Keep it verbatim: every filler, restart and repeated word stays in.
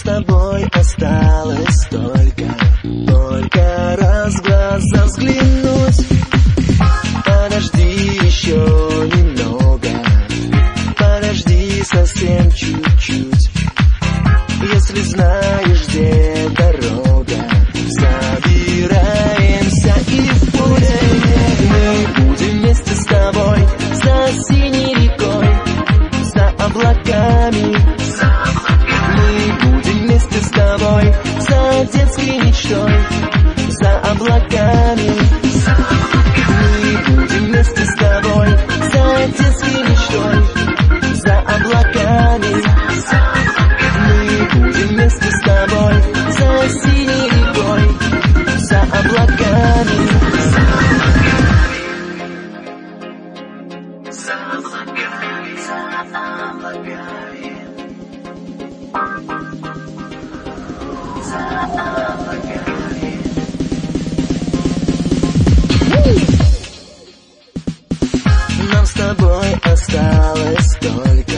тобой осталось только, только раз в глаза взглянуть. Подожди еще немного, подожди совсем чуть-чуть. Если знаешь, где дорога, собираемся и в путь. Мы будем вместе с тобой за синей рекой, за облаками. Мы будем вместе с тобой за детской мечтой, за облаками. Мы будем вместе с тобой за детской мечтой, за облаками. Мы будем вместе с тобой за синей рекой, за облаками. За облаками, за облаками, за облаками. Нам с тобой осталось только